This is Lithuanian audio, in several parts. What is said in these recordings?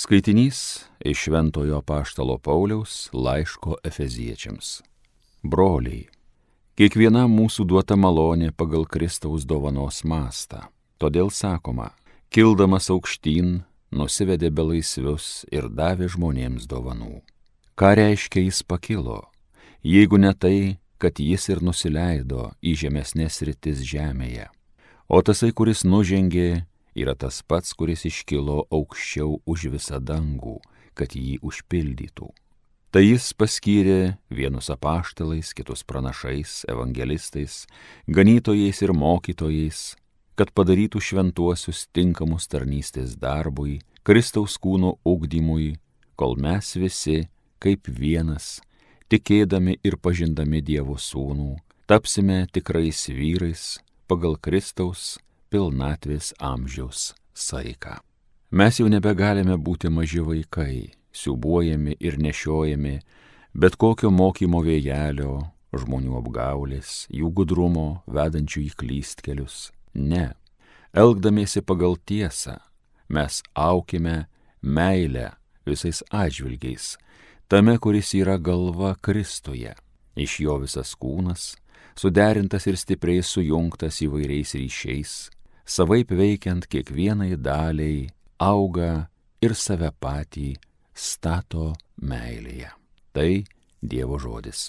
Skaitinys iš Šventojo apaštalo Pauliaus laiško Efeziečiams. Broliai, kiekvienam mūsų duota malonė pagal Kristaus dovanos mastą. Todėl sakoma, kildamas aukštyn, nusivedė belaisvius ir davė žmonėms dovanų. Ką reiškia jis pakilo, jeigu ne tai, kad jis ir nusileido į žemesnės sritis žemėje? O tasai, kuris nužengė, yra tas pats, kuris iškilo aukščiau už visą dangų, kad jį užpildytų. Tai jis paskyrė vienus apaštalais, kitus pranašais, evangelistais, ganytojais ir mokytojais, kad padarytų šventuosius tinkamus tarnystės darbui, Kristaus kūno ugdymui, kol mes visi, kaip vienas, tikėdami ir pažindami Dievo sūnų, tapsime tikrais vyrais pagal Kristaus pilnatvės amžiaus saiką. Mes jau nebegalime būti maži vaikai, siūbuojami ir nešiojami bet kokio mokymo vėjelio, žmonių apgaulės, jų gudrumo, vedančių į klystkelius. Ne, elgdamiesi pagal tiesą, mes aukime meilę visais atžvilgiais, tame, kuris yra galva Kristuje. Iš jo visas kūnas, suderintas ir stipriai sujungtas įvairiais ryšiais, savaip veikiant kiekvienai daliai, auga ir save patį stato meilėje. Tai Dievo žodis.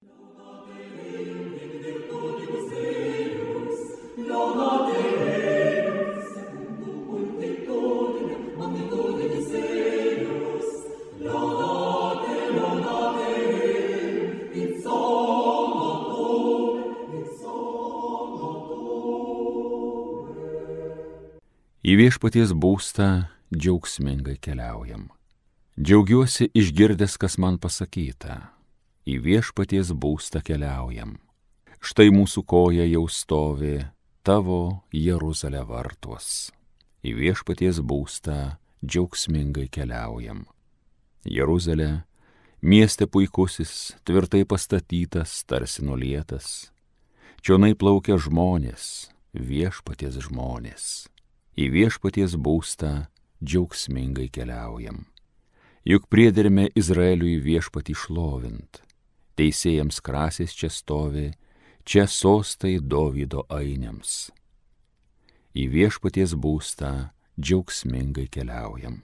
Į viešpaties būstą džiaugsmingai keliaujam. Džiaugiuosi išgirdęs, kas man pasakyta. Į viešpaties būstą keliaujam. Štai mūsų koja jau stovi tavo Jeruzalė vartuos. Į viešpaties būstą džiaugsmingai keliaujam. Jeruzalė, mieste puikusis, tvirtai pastatytas, tarsi nulietas. Čionai plaukia žmonės, viešpaties žmonės. Į viešpaties būstą džiaugsmingai keliaujam. Juk priederme Izraeliui viešpatį šlovint. Teisėjams krasės čia stovi, čia sostai Dovydo ainiams. Į viešpaties būstą džiaugsmingai keliaujam.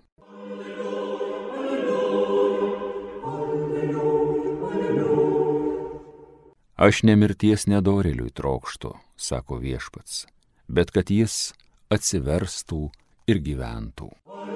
Aš ne mirties nedorėliui trokštu, sako viešpats, bet kad jis atsiverstų ir gyventų.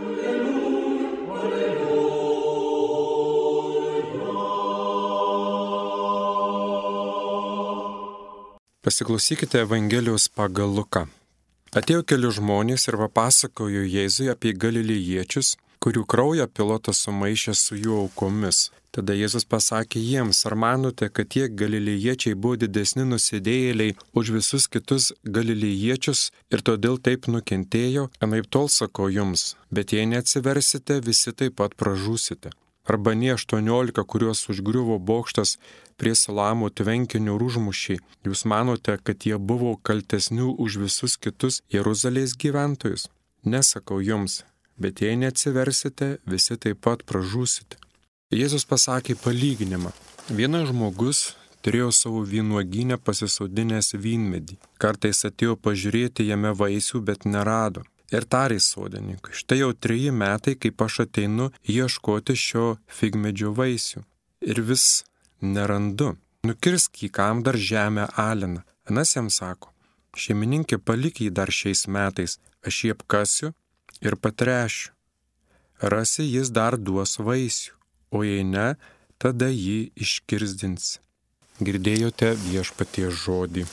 Pasiklausykite Evangelijos pagal Luką. Atėjo keli žmonės ir papasakojo Jėzui apie galilėjiečius, kurių kraują Pilotas sumaišė su jų aukomis. Tada Jėzus pasakė jiems, ar manote, kad tie galilėjiečiai buvo didesni nusidėjėliai už visus kitus galilėjiečius ir todėl taip nukentėjo? Anaiptol sakau jums, bet jei neatsiversite, visi taip pat pražūsite. Arba nie 18, kuriuos užgriuvo bokštas prie Silamo tvenkinio ir užmušė, jūs manote, kad jie buvo kaltesnių už visus kitus Jeruzalės gyventojus? Nesakau jums, bet jei neatsiversite, visi taip pat pražūsite. Jėzus pasakė palyginimą. Vienas žmogus turėjo savo vynuogynę pasisodinęs vynmedį. Kartais atėjo pažiūrėti jame vaisių, bet nerado. Ir tarė sodininkui, štai jau 3 metai, kaip aš ateinu ieškoti šio figmedžio vaisių. Ir vis nerandu. Nukirsk jį, kam dar žemę alina. Anas jam sako, šeimininkė, palik jį dar šiais metais, aš jį apkasiu ir patrešiu. Rasi, jis dar duos vaisių. O jei ne, tada jį iškirsdins. Girdėjote viešpaties žodį.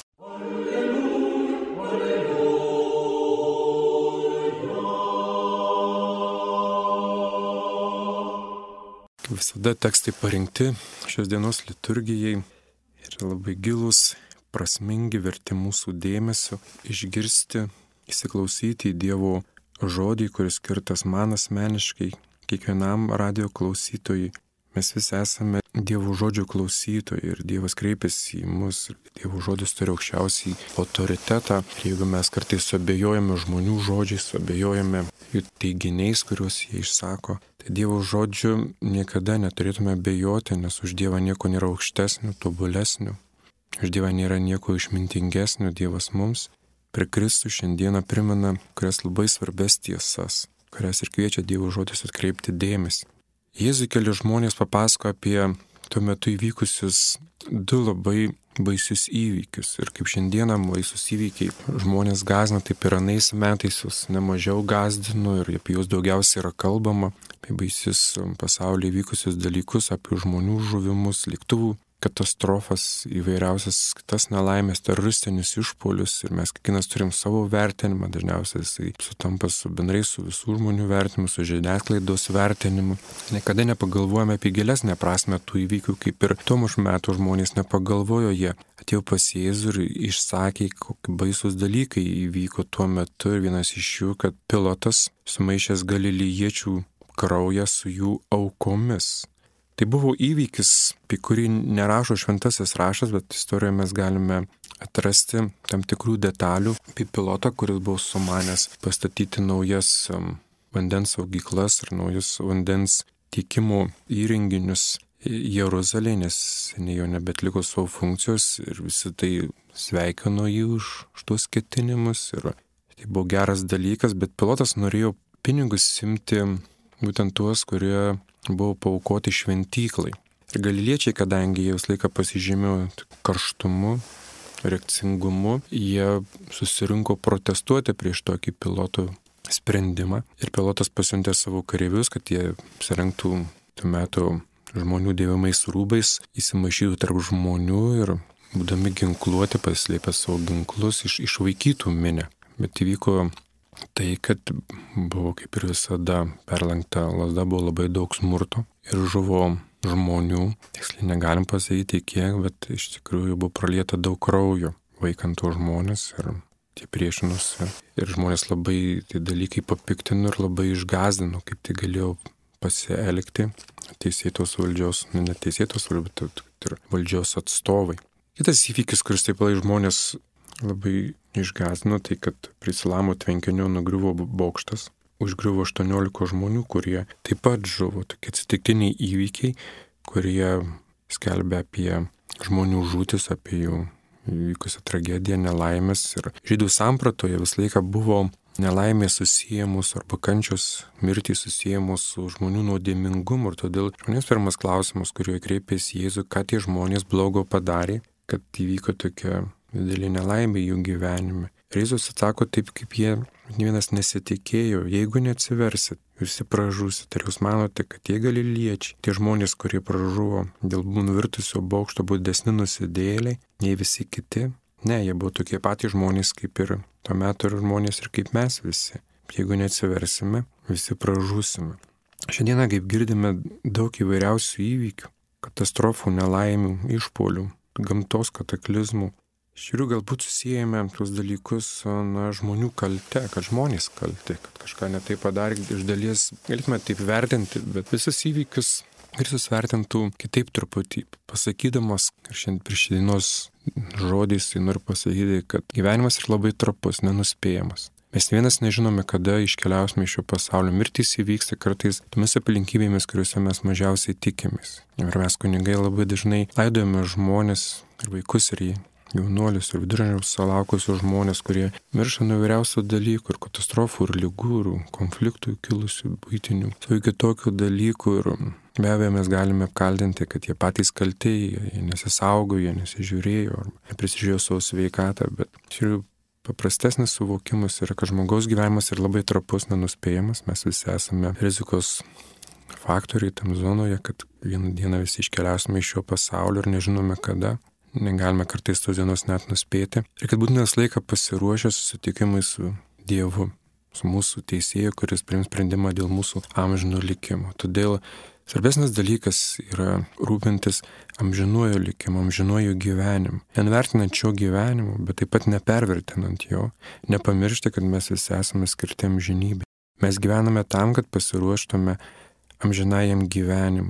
Kaip visada tekstai parinkti šios dienos liturgijai ir labai gilus, prasmingi, verti mūsų dėmesio, išgirsti, įsiklausyti į Dievo žodį, kuris skirtas man asmeniškai, kiekvienam radio klausytojui. Mes visi esame Dievo žodžio klausytojai ir Dievas kreipiasi į mus. Dievo žodis turi aukščiausiai autoritetą. Ir jeigu mes kartais suabejojame žmonių žodžiais, suabejojame jų teiginiais, kuriuos jie išsako. Tai Dievo žodžiu niekada neturėtume bejoti, nes už Dievą nieko nėra aukštesnio, tobulesnio. Už Dievą nėra nieko išmintingesnio. Dievas mums per Kristų šiandieną primena kurias labai svarbes tiesas, kurias ir kviečia Dievo žodis atkreipti dėmesį. Jėzui keli žmonės papasako apie tuo metu įvykusius du labai baisius įvykius. Ir kaip šiandieną baisus įvykiai žmonės gąsdina, taip ir anais metais jūs nemažiau gąsdino ir apie juos daugiausiai yra kalbama, apie baisius pasaulyje įvykusius dalykus, apie žmonių žuvimus, lėktuvų katastrofas, įvairiausias kitas nelaimės, teroristinius išpuolius ir mes kiekvienas turim savo vertinimą, dažniausiai jisai sutampa bendrai su visų žmonių vertinimu, su žiniasklaidos vertinimu. Niekada nepagalvojame apie gilesnę prasmę tų įvykių, kaip ir tuo metu žmonės nepagalvojo, jie atėjo pas Jėzų ir išsakė, kokie baisus dalykai įvyko tuo metu ir vienas iš jų, kad pilotas sumaišęs galilijiečių kraują su jų aukomis. Tai buvo įvykis, apie kurį nerašo šventasis raštas, bet istorijoje mes galime atrasti tam tikrų detalių apie pilotą, kuris buvo sumanęs pastatyti naujas vandens saugyklas ir naujus vandens tiekimo įrenginius Jeruzalėje, nes seniai jo nebetliko savo funkcijos ir visi tai sveikino jį už tuos ketinimus ir tai buvo geras dalykas, bet pilotas norėjo pinigus imti būtent tuos, kurie buvo paaukoti šventyklai. Ir galiliečiai, kadangi jie visą laiką pasižymėjo karštumu, reakcingumu, jie susirinko protestuoti prieš tokį piloto sprendimą. Ir pilotas pasiuntė savo kareivius, kad jie apsirengtų tuo metu žmonių dėvimais rūbais, įsimaišytų tarp žmonių ir būdami ginkluoti, paslėpę savo ginklus, išvaikytų minią. Bet įvyko tai, kad buvo kaip ir visada perlenkta lazda, buvo labai daug smurto ir žuvo žmonių. Tiksliai negalim pasakyti kiek, bet iš tikrųjų buvo pralieta daug kraujo vaikant to žmonės ir tie priešinusi. Ir žmonės labai tie dalykai papiktino ir labai išgąsdino, kaip tai galėjo pasielgti teisėtos valdžios, neteisėtos valdžios, bet ir valdžios atstovai. Kitas įvykis, kuris taip pat žmonės labai išgąsdino, tai kad prie Silamo tvenkinio nugriuvo bokštas, užgriuvo 18 žmonių, kurie taip pat žuvo. Tokie atsitiktiniai įvykiai, kurie skelbia apie žmonių žūtis, apie jų įvykusią tragediją, nelaimės. Ir žydų sampratoje visą laiką buvo nelaimės susijęmus arba kančios mirtys susijęmus su žmonių nuodėmingumu. Ir todėl žmonės pirmas klausimas, kuriuo kreipėsi Jėzų, ką tie žmonės blogo padarė, kad įvyko tokia didelė nelaimė jų gyvenime. Ir Jėzus atsako taip, kaip jie vienas nesitikėjo, jeigu neatsiversit, visi pražūsit. Ar jūs manote, kad tie galiliečiai, tie žmonės, kurie pražuvo dėl nuvirtusio bokšto, buvo didesni nusidėjėliai nei visi kiti? Ne, jie buvo tokie patys žmonės kaip ir tuo metu ir žmonės ir kaip mes visi. Jeigu neatsiversime, visi pražūsime. Šiandieną, kaip girdime, daug įvairiausių įvykių, katastrofų, nelaimių, išpuolių, gamtos kataklizmų. Iš tikrųjų galbūt susijęjame tuos dalykus su žmonių kalte, kad žmonės kalti, kad kažką netai padarė, iš dalies galėtume taip vertinti, bet visus įvykius ir susvertintų kitaip truputį. Pasakydamas, ir šiandien prieš dienos žodžiais, tai noriu pasakyti, kad gyvenimas yra labai trapus, nenuspėjamas. Mes vienas nežinome, kada iškeliausime iš šio pasaulio. Mirtys įvyksta kartais tomis aplinkybėmis, kuriuose mes mažiausiai tikimės. Ir mes kunigai labai dažnai laidojame žmonės ir vaikus ir jaunuolius ir viduramžiaus sulaukusius žmonės, kurie miršta nuo įvairiausių dalykų ir katastrofų, ir ligų, ir konfliktų kilusių buitinių. Su kitokių dalykų ir be abejo mes galime apkaltinti, kad jie patys kalti, jie nesisaugo, jie nesižiūrėjo, ar neprisižiūrėjo savo sveikatą, bet šiaip paprastesnis suvokimas yra, kad žmogaus gyvenimas yra labai trapus, nenuspėjamas, mes visi esame rizikos faktoriai tam zonoje, kad vieną dieną visi iškeliausime iš šio pasaulio ir nežinome kada. Negalime kartais tos dienos net nuspėti. Ir kad būtume visą laiką pasiruošę susitikimui su Dievu, su mūsų teisėju, kuris priims sprendimą dėl mūsų amžino likimo. Todėl svarbesnis dalykas yra rūpintis amžinuoju likimu, amžinuoju gyvenimu. Nenuvertinant šio gyvenimo, bet taip pat nepervertinant jo. Nepamiršti, kad mes visi esame skirti amžinybei. Mes gyvename tam, kad pasiruoštume amžinajam gyvenimui.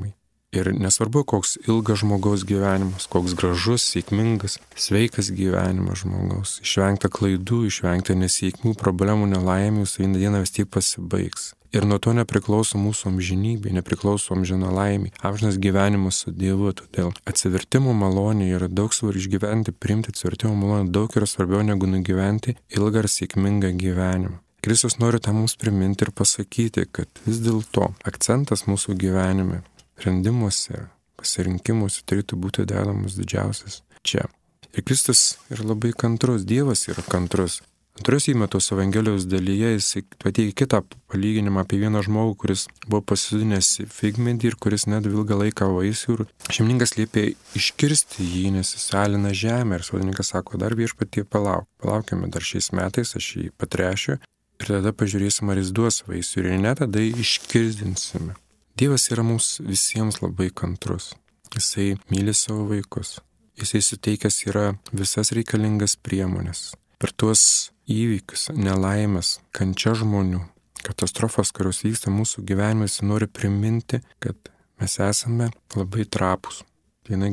Ir nesvarbu, koks ilgas žmogaus gyvenimas, koks gražus, sėkmingas, sveikas gyvenimas žmogaus, išvengta klaidų, išvengta nesėkmių, problemų, nelaimių, jis vieną dieną vis tiek pasibaigs. Ir nuo to nepriklauso mūsų amžinybė, nepriklauso amžina laimė, amžinas gyvenimas su Dievu. Todėl atsivertimo malonė yra daug svarbiau išgyventi, priimti atsivertimo malonę daug yra svarbiau negu nugyventi ilgą ir sėkmingą gyvenimą. Kristus nori tą mums priminti ir pasakyti, kad vis dėlto akcentas mūsų gyvenime, sprendimuose, pasirinkimuose turėtų būti dedamas didžiausias čia. Ir Kristus yra labai kantrus, Dievas yra kantrus. Antrosios įmetos Evangelijos dalyje jis pateikia kitą palyginimą apie vieną žmogų, kuris buvo pasisodinęs figmedį ir kuris net ilgą laiką vaisių. Ir šeimininkas liepė iškirsti jį, nes jis alina žemę. Ir sodininkas sako, dar viešpatie palaukime dar šiais metais, aš jį patrešiu ir tada pažiūrėsim, ar jis duos vaisių. Ir ne, tada iškirdinsime. Dievas yra mums visiems labai kantrus. Jisai myli savo vaikus. Jisai suteikęs yra visas reikalingas priemonės. Per tuos įvykius, nelaimės, kančia žmonių, katastrofas, kurios vyksta mūsų gyvenime, jis nori priminti, kad mes esame labai trapūs. Vieną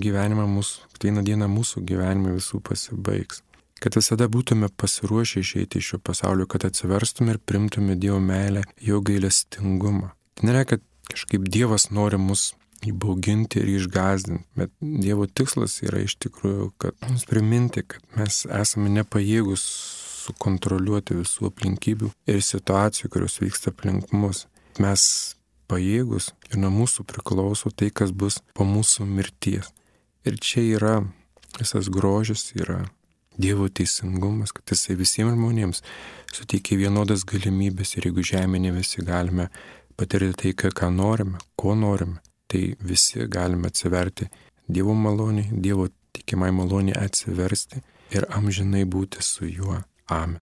dieną mūsų gyvenime visų pasibaigs. Kad visada būtume pasiruošę išeiti iš šio pasaulio, kad atsiverstume ir primtume Dievo meilę, jo gailestingumą. Tai nėra, kad kažkaip Dievas nori mus įbauginti ir išgąsdinti, bet Dievo tikslas yra iš tikrųjų, kad mums priminti, kad mes esame nepajėgus sukontroliuoti visų aplinkybių ir situacijų, kurios vyksta aplink mus. Mes pajėgus ir nuo mūsų priklauso tai, kas bus po mūsų mirties. Ir čia yra visas grožis, yra Dievo teisingumas, kad jisai visiems žmonėms suteikia vienodas galimybės ir jeigu žemė ne visi galime patirti tai, ką norime, ko norime, tai visi galime atsiverti Dievo malonį, Dievo tikimai malonį atsiversti ir amžinai būti su juo. Amen.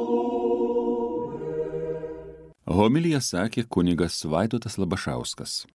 Homiliją sakė kunigas Vaidotas Labašauskas.